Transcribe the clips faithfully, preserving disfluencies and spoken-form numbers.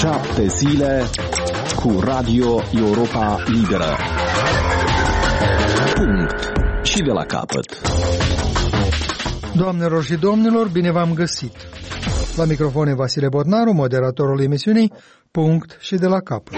Șapte zile cu Radio Europa Liberă. Punct. Și de la capăt. Doamnelor și domnilor, bine v-am găsit. La microfon e Vasile Botnaru, moderatorul emisiunii Punct și de la capăt.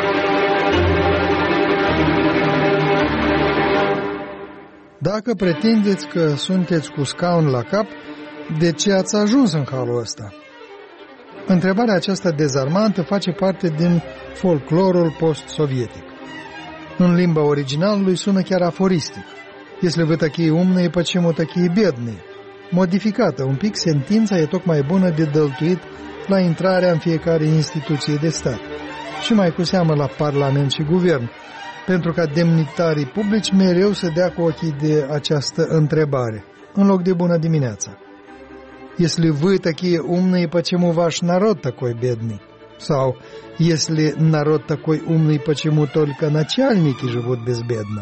Dacă pretindeți că sunteți cu scaun la cap, de ce ați ajuns în halul ăsta? Întrebarea aceasta dezarmantă face parte din folclorul post-sovietic. În limba originalului sună chiar aforistic. Если вы такие умные, почему такие bедные? Modificată un pic, sentința e tocmai bună de dăltuit la intrarea în fiecare instituție de stat și mai cu seamă la Parlament și Guvern, pentru ca demnitarii publici mereu să dea cu ochii de această întrebare, în loc de bună dimineața. Если вы такие умные, почему ваш народ такой бедный? Sau, если народ такой умный, почему только начальники живут безбедно?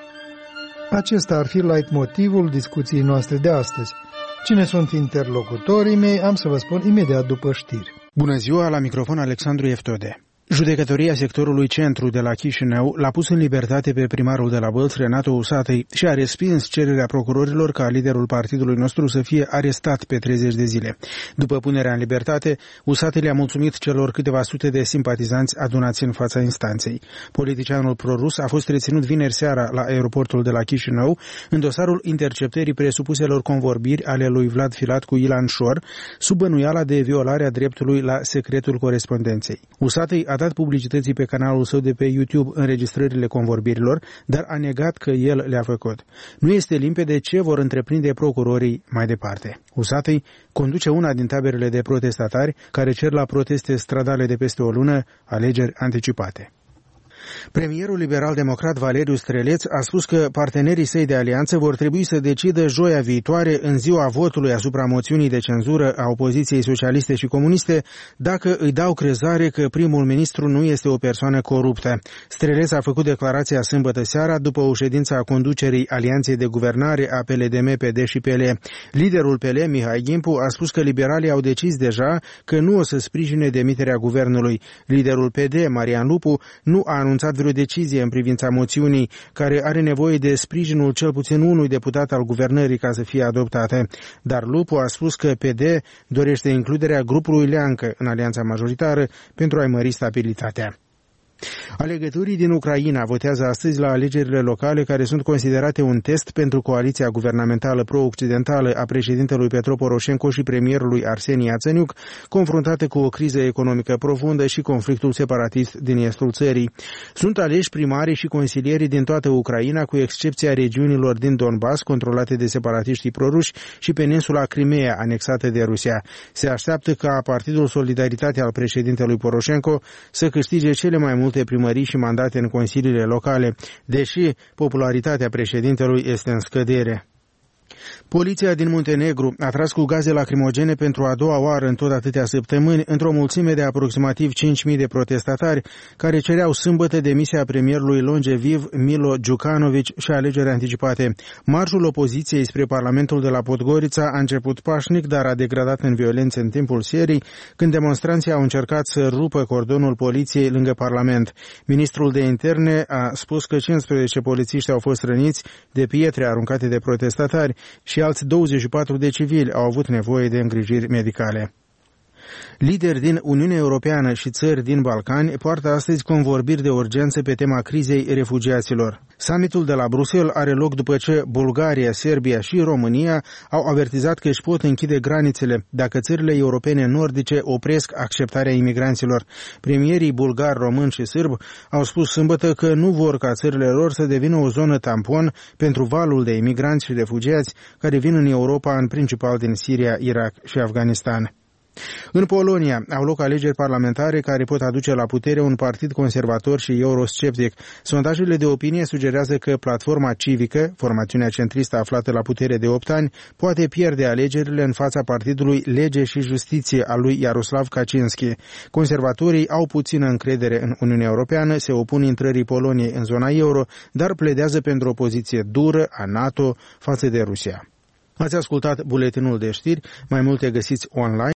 Acesta ar fi leitmotivul discuției noastre de astăzi. Cine sunt interlocutorii mei, am să vă spun imediat după știri. Bună ziua, la microfon Alexandru Eftode. Judecătoria sectorului centru de la Chișinău l-a pus în libertate pe primarul de la Bălți, Renato Usatăi, și a respins cererea procurorilor ca liderul partidului nostru să fie arestat pe treizeci de zile. După punerea în libertate, Usatăi le-a mulțumit celor câteva sute de simpatizanți adunați în fața instanței. Politicianul prorus a fost reținut vineri seara la aeroportul de la Chișinău în dosarul interceptării presupuselor convorbiri ale lui Vlad Filat cu Ilan Șor, sub bănuiala de violarea dreptului la secretul corespondenței. Usatăi a dat publicității pe canalul său de pe YouTube înregistrările convorbirilor, dar a negat că el le-a făcut. Nu este limpede ce vor întreprinde procurorii mai departe. Usatăi conduce una din taberele de protestatari care cer la proteste stradale de peste o lună alegeri anticipate. Premierul liberal-democrat Valeriu Streleț a spus că partenerii săi de alianță vor trebui să decidă joia viitoare, în ziua votului asupra moțiunii de cenzură a opoziției socialiste și comuniste, dacă îi dau crezare că primul ministru nu este o persoană coruptă. Streleț a făcut declarația sâmbătă seara după o ședință a conducerii Alianței de Guvernare a P L D M, P D și P L. Liderul P L, Mihai Gimpu, a spus că liberalii au decis deja că nu o să sprijine demiterea guvernului. Liderul P D, Marian Lupu, nu a anunțat vreo decizie în privința moțiunii, care are nevoie de sprijinul cel puțin unui deputat al guvernării ca să fie adoptate. Dar Lupu a spus că P D dorește includerea grupului Leancă în alianța majoritară pentru a-i mări stabilitatea. Alegătorii din Ucraina votează astăzi la alegerile locale care sunt considerate un test pentru coaliția guvernamentală pro-occidentală a președintelui Petro Poroșenko și premierului Arseni Iațăniuc, confruntate cu o criză economică profundă și conflictul separatist din estul țării. Sunt aleși primarii și consilierii din toată Ucraina, cu excepția regiunilor din Donbass, controlate de separatiștii proruși, și peninsula Crimea, anexată de Rusia. Se așteaptă ca Partidul Solidaritate al președintelui Poroșenko să câștige cele mai multe primării și mandate în consiliile locale, deși popularitatea președintelui este în scădere. Poliția din Muntenegru a tras cu gaze lacrimogene pentru a doua oară în tot atâtea săptămâni într-o mulțime de aproximativ cinci mii de protestatari care cereau sâmbătă demisia premierului longeviv Milo Đukanović și alegeri anticipate. Marșul opoziției spre Parlamentul de la Podgorița a început pașnic, dar a degradat în violențe în timpul serii, când demonstranții au încercat să rupă cordonul poliției lângă Parlament. Ministrul de Interne a spus că cincisprezece polițiști au fost răniți de pietre aruncate de protestatari și alți douăzeci și patru de civili au avut nevoie de îngrijiri medicale. Lideri din Uniunea Europeană și țări din Balcani poartă astăzi convorbiri de urgență pe tema crizei refugiaților. Summitul de la Bruxelles are loc după ce Bulgaria, Serbia și România au avertizat că își pot închide granițele dacă țările europene nordice opresc acceptarea imigranților. Premierii bulgar, român și sârb au spus sâmbătă că nu vor ca țările lor să devină o zonă tampon pentru valul de imigranți și refugiați care vin în Europa, în principal din Siria, Irak și Afganistan. În Polonia au loc alegeri parlamentare care pot aduce la putere un partid conservator și eurosceptic. Sondajele de opinie sugerează că Platforma Civică, formațiunea centristă aflată la putere de opt ani, poate pierde alegerile în fața partidului Lege și Justiție al lui Jaroslav Kaczynski. Conservatorii au puțină încredere în Uniunea Europeană, se opun intrării Poloniei în zona euro, dar pledează pentru o poziție dură a NATO față de Rusia. Ați ascultat buletinul de știri, mai multe găsiți online